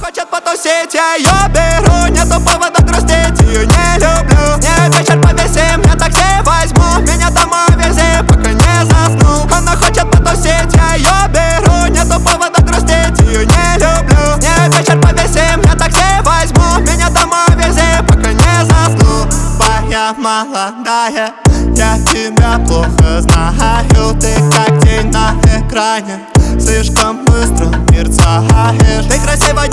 хочет потусить, я ее беру. Нету повода грустить, ее не люблю. Не вечер повесим, я такси возьму. Меня домой вези, пока не засну. Она хочет потусить, я ее беру. Нету повода грустить, ее не люблю. Не вечер повесим, я такси возьму. Меня домой вези, пока не засну. Моя молодая, я тебя плохо знаю. Ты как тень на экране, слишком быстро мерцаешь. Ты красивая